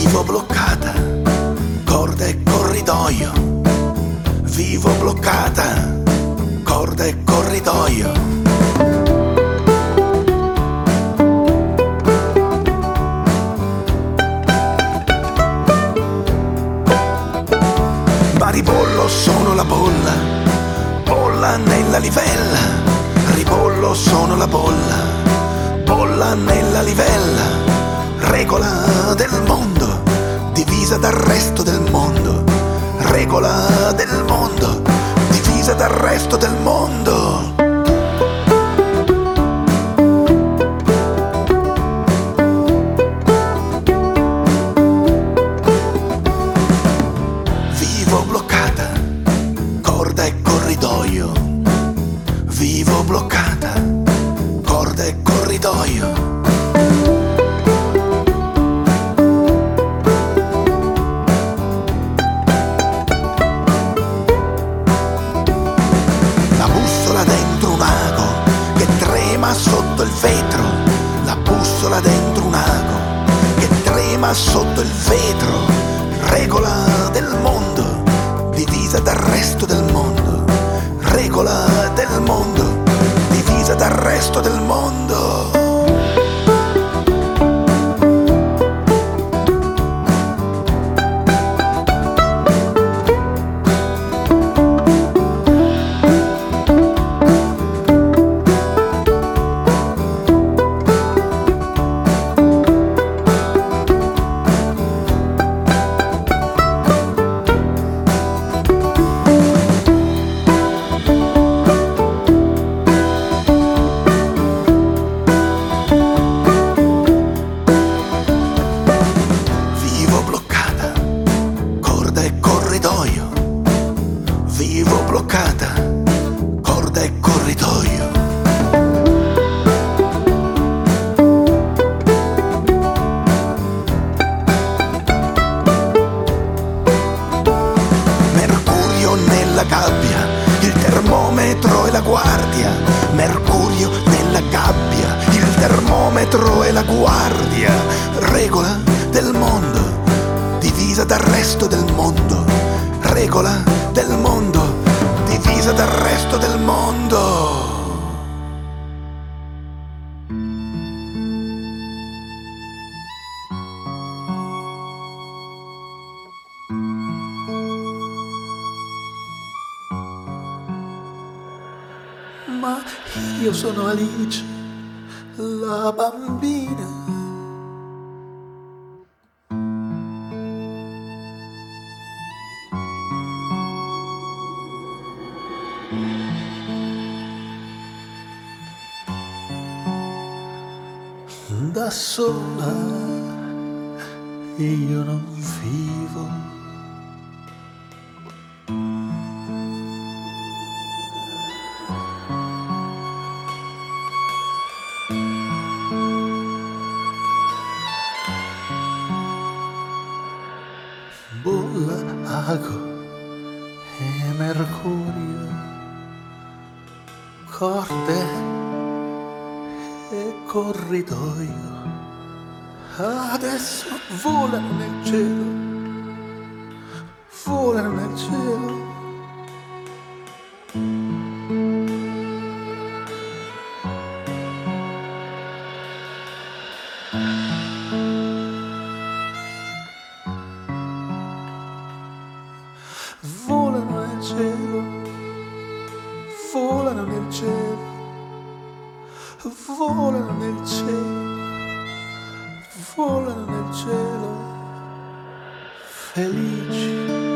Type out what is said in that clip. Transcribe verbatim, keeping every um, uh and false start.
Vivo bloccata, corda e corridoio. Vivo bloccata, corda e corridoio. Ma ribollo sono la bolla, bolla nella livella. Ribollo sono la bolla, bolla nella livella. Regola del mondo, divisa dal resto del mondo. Regola del mondo, divisa dal resto del mondo. Vivo bloccata, corda e corridoio. Vivo bloccata, corda e corridoio. Sotto il vetro, la bussola dentro un ago che trema sotto il vetro. Regola del mondo, divisa dal resto del mondo. Regola del mondo, divisa dal resto del mondo. Vivo bloccata, corda e corridoio. Mercurio nella gabbia, il termometro e la guardia. Mercurio nella gabbia, il termometro e la guardia. Regola del mondo, divisa dal resto del mondo. Regola del mondo, divisa dal resto del mondo. Ma io sono Alice, la bambina. Da sola io non vivo. Bolla, ago e mercurio, corde e corridoio. Adesso volano nel cielo, volano nel cielo. Volano nel cielo, volano nel cielo, volano nel cielo. Volano nel cielo, felici.